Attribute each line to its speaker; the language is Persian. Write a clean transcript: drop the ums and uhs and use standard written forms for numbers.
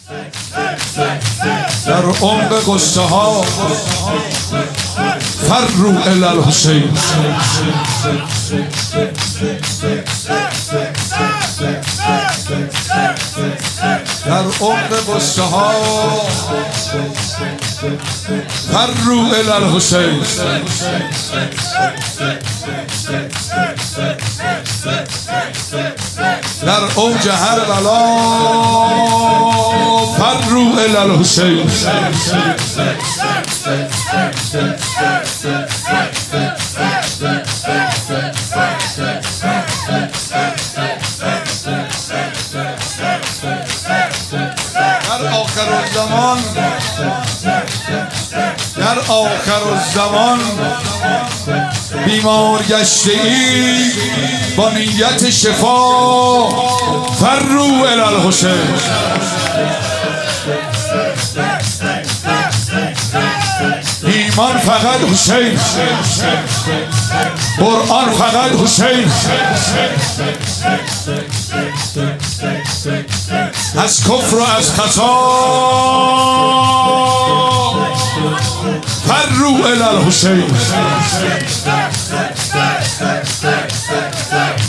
Speaker 1: در عمق قصه ها فروا الی الحسین. در عمق قصه ها فروا الی الحسین. در اوج هر بلا فروا الی الحسین. در آخر الزمان بیمار گشته ای با نیت شفا فروا الی الحسین. ایمان فقط حسین، قرآن فقط حسین. از کفر و از خطا فروا الی الحسین.